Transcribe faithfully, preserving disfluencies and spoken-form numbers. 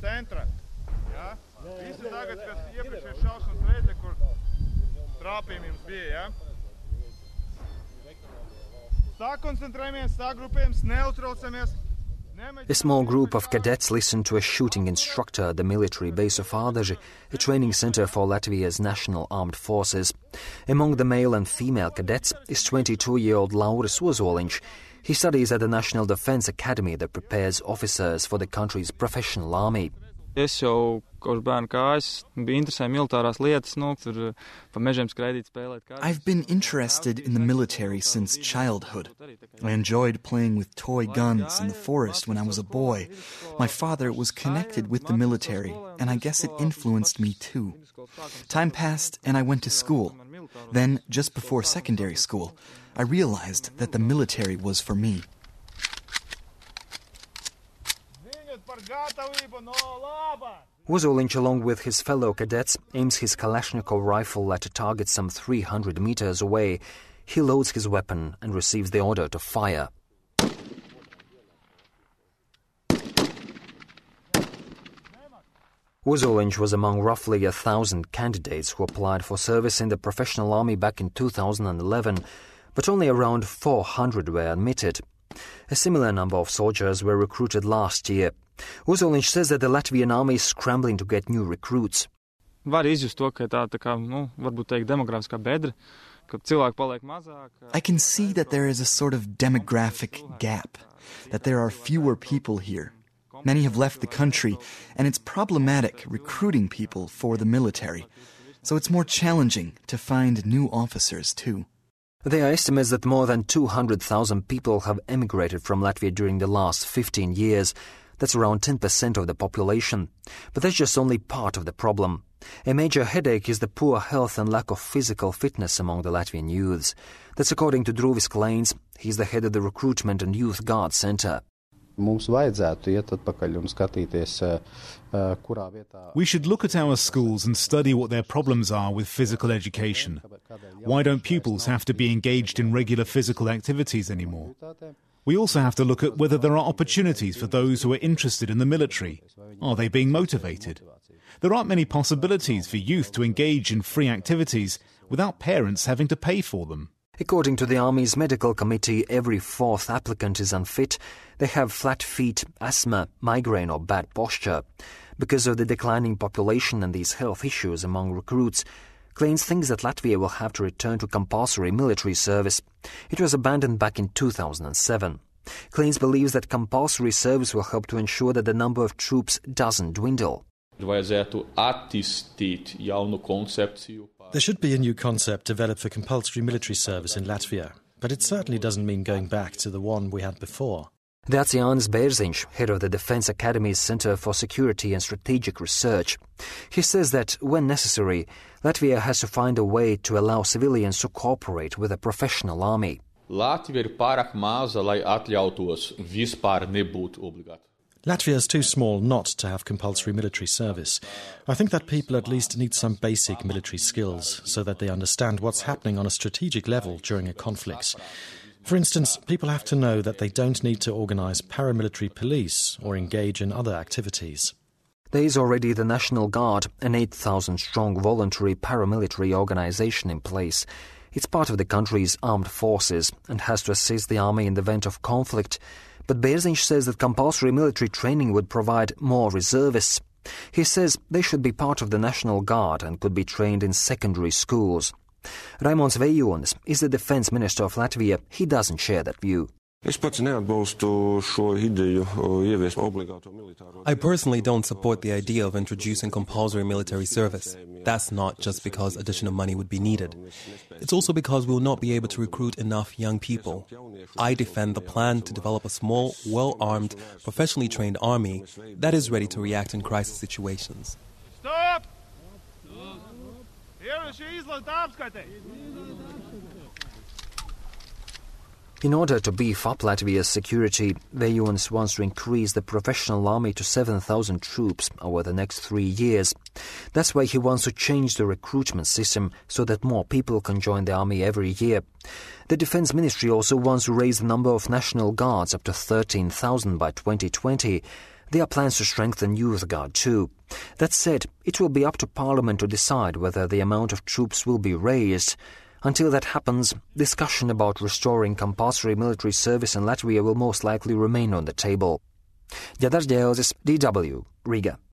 A small group of cadets listened to a shooting instructor at the military base of Ādaži, a training center for Latvia's national armed forces. Among the male and female cadets is twenty-two-year-old Lauris Ozoliņš. He studies at the National Defense Academy that prepares officers for the country's professional army. Es jau kopš bērna kājas bija interesē militārās lietas, nu, tur pa mežiem skraidīt, spēlēt kārtas. I've been interested in the military since childhood. I enjoyed playing with toy guns in the forest when I was a boy. My father was connected with the military, and I guess it influenced me too. Time passed and I went to school. Then, just before secondary school, I realized that the military was for me. Ozoliņš, along with his fellow cadets, aims his Kalashnikov rifle at a target some three hundred meters away. He loads his weapon and receives the order to fire. Ozoliņš was among roughly a thousand candidates who applied for service in the professional army back in two thousand eleven, but only around four hundred were admitted. A similar number of soldiers were recruited last year. Ozoliņš says that the Latvian army is scrambling to get new recruits. Var izjust to, ka tā, tā kā, nu, varbūt teikt demografiskā bedra, ka cilvēki paliek mazāk. I can see that there is a sort of demographic gap, that there are fewer people here. Many have left the country, and it's problematic recruiting people for the military. So it's more challenging to find new officers too. There are estimates that more than two hundred thousand people have emigrated from Latvia during the last fifteen years. That's around ten percent of the population. But that's just only part of the problem. A major headache is the poor health and lack of physical fitness among the Latvian youths. That's according to Druvis Kleins. He's the head of the Recruitment and Youth Guard Center. We should look at our schools and study what their problems are with physical education. Why don't pupils have to be engaged in regular physical activities anymore? We also have to look at whether there are opportunities for those who are interested in the military. Are they being motivated? There aren't many possibilities for youth to engage in free activities without parents having to pay for them. According to the Army's medical committee, every fourth applicant is unfit. They have flat feet, asthma, migraine or bad posture. Because of the declining population and these health issues among recruits, Kleins thinks that Latvia will have to return to compulsory military service. It was abandoned back in two thousand seven. Kleins believes that compulsory service will help to ensure that the number of troops doesn't dwindle. There should be a new concept developed for compulsory military service in Latvia, but it certainly doesn't mean going back to the one we had before. That's Jānis Bērziņš, head of the Defense Academy's Center for Security and Strategic Research. He says that, when necessary, Latvia has to find a way to allow civilians to cooperate with a professional army. Latvia ir pārāk maza, lai atļautos vispār nebūt obligāti. Latvia is too small not to have compulsory military service. I think that people at least need some basic military skills so that they understand what's happening on a strategic level during a conflict. For instance, people have to know that they don't need to organize paramilitary police or engage in other activities. There is already the National Guard, an eight thousand strong voluntary paramilitary organization in place. It's part of the country's armed forces and has to assist the army in the event of conflict. But Bērziņš says that compulsory military training would provide more reservists. He says they should be part of the National Guard and could be trained in secondary schools. Raimons Vejonis is the Defense Minister of Latvia. He doesn't share that view. I personally don't support the idea of introducing compulsory military service. That's not just because additional money would be needed. It's also because we will not be able to recruit enough young people. I defend the plan to develop a small, well-armed, professionally trained army that is ready to react in crisis situations. Stop! In order to beef up Latvia's security, Vejonis wants to increase the professional army to seven thousand troops over the next three years. That's why he wants to change the recruitment system so that more people can join the army every year. The Defense Ministry also wants to raise the number of National Guards up to thirteen thousand by twenty twenty. There are plans to strengthen Youth Guard too. That said, it will be up to Parliament to decide whether the amount of troops will be raised. Until that happens, discussion about restoring compulsory military service in Latvia will most likely remain on the table. Giedars Ģēlzis, D W, Riga.